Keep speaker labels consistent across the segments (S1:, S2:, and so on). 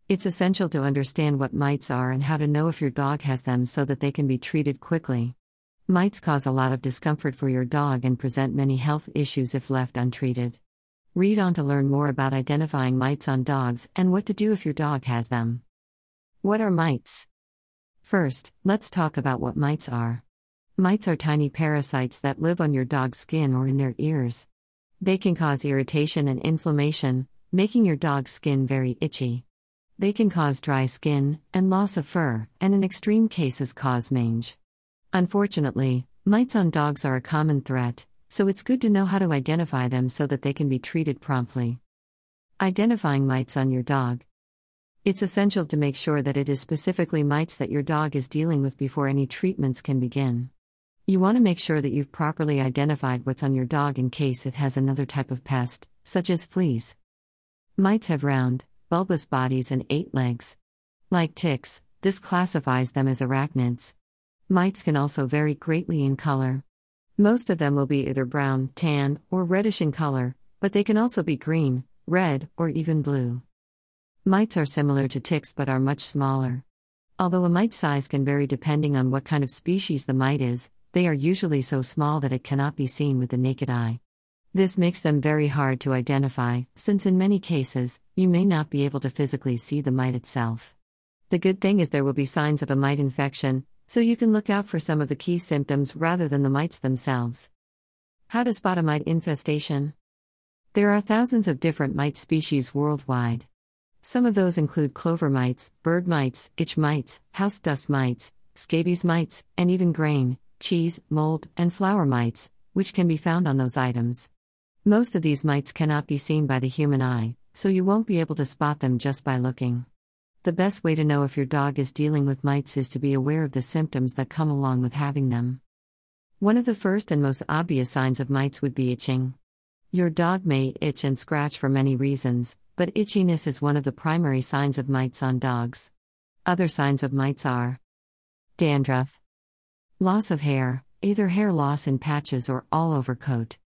S1: It's essential to understand what mites are and how to know if your dog has them so that they can be treated quickly. Mites cause a lot of discomfort for your dog and present many health issues if left untreated. Read on to learn more about identifying mites on dogs and what to do if your dog has them. What are mites? First, let's talk about what mites are. Mites are tiny parasites that live on your dog's skin or in their ears. They can cause irritation and inflammation, making your dog's skin very itchy. They can cause dry skin and loss of fur, and in extreme cases cause mange. Unfortunately, mites on dogs are a common threat, so it's good to know how to identify them so that they can be treated promptly. Identifying mites on your dog. It's essential to make sure that it is specifically mites that your dog is dealing with before any treatments can begin. You want to make sure that you've properly identified what's on your dog in case it has another type of pest, such as fleas. Mites have round, bulbous bodies and 8 legs. Like ticks, this classifies them as arachnids. Mites can also vary greatly in color. Most of them will be either brown, tan, or reddish in color, but they can also be green, red, or even blue. Mites are similar to ticks but are much smaller. Although a mite's size can vary depending on what kind of species the mite is, they are usually so small that it cannot be seen with the naked eye. This makes them very hard to identify, since in many cases, you may not be able to physically see the mite itself. The good thing is there will be signs of a mite infection, so you can look out for some of the key symptoms rather than the mites themselves. How to spot a mite infestation? There are thousands of different mite species worldwide. Some of those include clover mites, bird mites, itch mites, house dust mites, scabies mites, and even grain, cheese, mold, and flour mites, which can be found on those items. Most of these mites cannot be seen by the human eye, so you won't be able to spot them just by looking. The best way to know if your dog is dealing with mites is to be aware of the symptoms that come along with having them. One of the first and most obvious signs of mites would be itching. Your dog may itch and scratch for many reasons, but itchiness is one of the primary signs of mites on dogs. Other signs of mites are dandruff, loss of hair, either hair loss in patches or all over coat,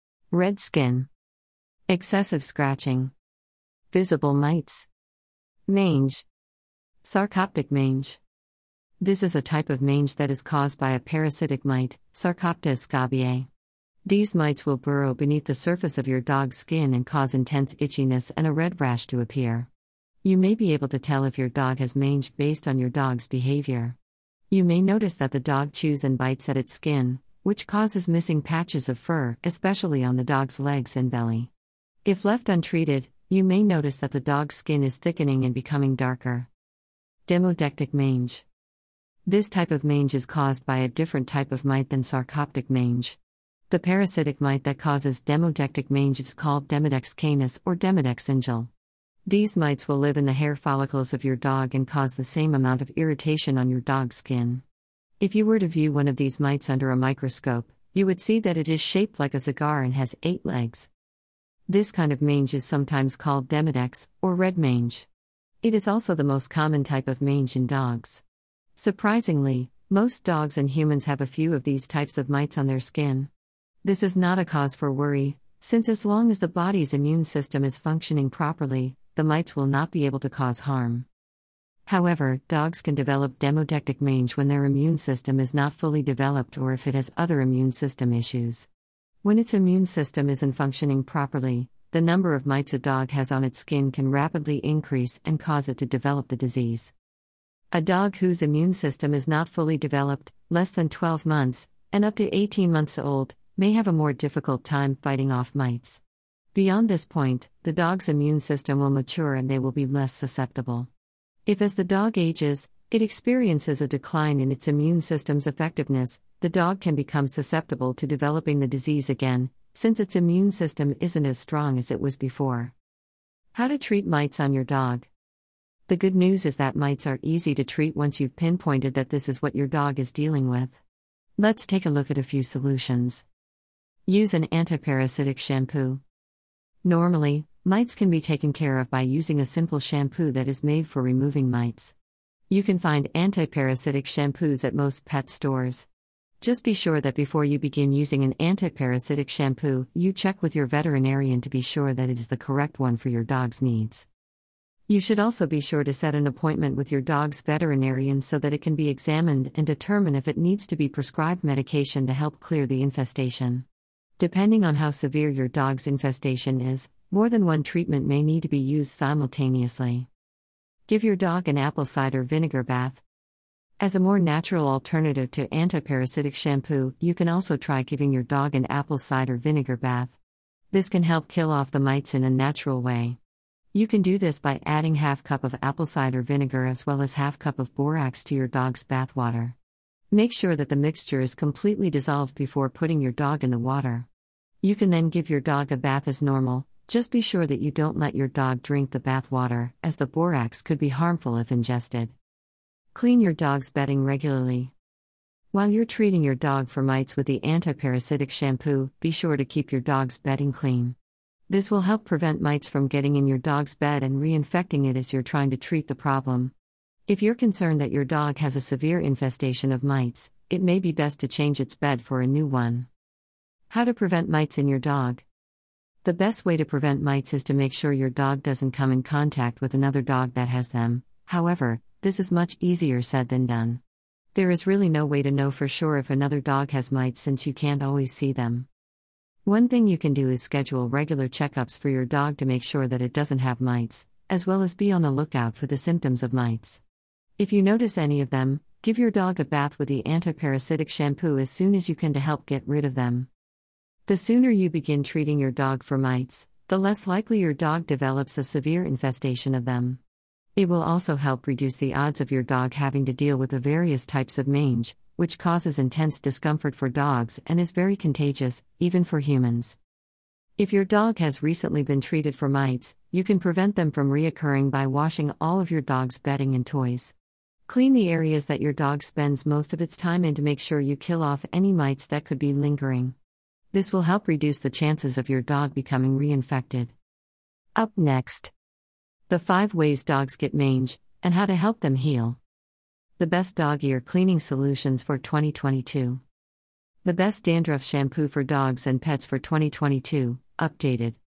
S1: red skin, excessive scratching, visible mites, mange, sarcoptic mange. This is a type of mange that is caused by a parasitic mite, Sarcoptes scabiei. These mites will burrow beneath the surface of your dog's skin and cause intense itchiness and a red rash to appear. You may be able to tell if your dog has mange based on your dog's behavior. You may notice that the dog chews and bites at its skin, which causes missing patches of fur, especially on the dog's legs and belly. If left untreated, you may notice that the dog's skin is thickening and becoming darker. Demodectic mange. This type of mange is caused by a different type of mite than sarcoptic mange. The parasitic mite that causes demodectic mange is called Demodex canis or Demodex ingel. These mites will live in the hair follicles of your dog and cause the same amount of irritation on your dog's skin. If you were to view one of these mites under a microscope, you would see that it is shaped like a cigar and has 8 legs. This kind of mange is sometimes called Demodex, or red mange. It is also the most common type of mange in dogs. Surprisingly, most dogs and humans have a few of these types of mites on their skin. This is not a cause for worry, since as long as the body's immune system is functioning properly, the mites will not be able to cause harm. However, dogs can develop demodectic mange when their immune system is not fully developed or if it has other immune system issues. When its immune system isn't functioning properly, the number of mites a dog has on its skin can rapidly increase and cause it to develop the disease. A dog whose immune system is not fully developed, less than 12 months, and up to 18 months old, may have a more difficult time fighting off mites. Beyond this point, the dog's immune system will mature and they will be less susceptible. If as the dog ages, it experiences a decline in its immune system's effectiveness, the dog can become susceptible to developing the disease again, since its immune system isn't as strong as it was before. How to treat mites on your dog. The good news is that mites are easy to treat once you've pinpointed that this is what your dog is dealing with. Let's take a look at a few solutions. Use an antiparasitic shampoo. Normally, mites can be taken care of by using a simple shampoo that is made for removing mites. You can find antiparasitic shampoos at most pet stores. Just be sure that before you begin using an antiparasitic shampoo, you check with your veterinarian to be sure that it is the correct one for your dog's needs. You should also be sure to set an appointment with your dog's veterinarian so that it can be examined and determine if it needs to be prescribed medication to help clear the infestation. Depending on how severe your dog's infestation is, more than one treatment may need to be used simultaneously. Give your dog an apple cider vinegar bath. As a more natural alternative to antiparasitic shampoo, you can also try giving your dog an apple cider vinegar bath. This can help kill off the mites in a natural way. You can do this by adding half cup of apple cider vinegar as well as half cup of borax to your dog's bath water. Make sure that the mixture is completely dissolved before putting your dog in the water. You can then give your dog a bath as normal. Just be sure that you don't let your dog drink the bath water, as the borax could be harmful if ingested. Clean your dog's bedding regularly. While you're treating your dog for mites with the antiparasitic shampoo, be sure to keep your dog's bedding clean. This will help prevent mites from getting in your dog's bed and reinfecting it as you're trying to treat the problem. If you're concerned that your dog has a severe infestation of mites, it may be best to change its bed for a new one. How to prevent mites in your dog? The best way to prevent mites is to make sure your dog doesn't come in contact with another dog that has them. However, this is much easier said than done. There is really no way to know for sure if another dog has mites since you can't always see them. One thing you can do is schedule regular checkups for your dog to make sure that it doesn't have mites, as well as be on the lookout for the symptoms of mites. If you notice any of them, give your dog a bath with the antiparasitic shampoo as soon as you can to help get rid of them. The sooner you begin treating your dog for mites, the less likely your dog develops a severe infestation of them. It will also help reduce the odds of your dog having to deal with the various types of mange, which causes intense discomfort for dogs and is very contagious, even for humans. If your dog has recently been treated for mites, you can prevent them from reoccurring by washing all of your dog's bedding and toys. Clean the areas that your dog spends most of its time in to make sure you kill off any mites that could be lingering. This will help reduce the chances of your dog becoming reinfected. Up next, the 5 ways dogs get mange, and how to help them heal. The best dog ear cleaning solutions for 2022. The best dandruff shampoo for dogs and pets for 2022, updated.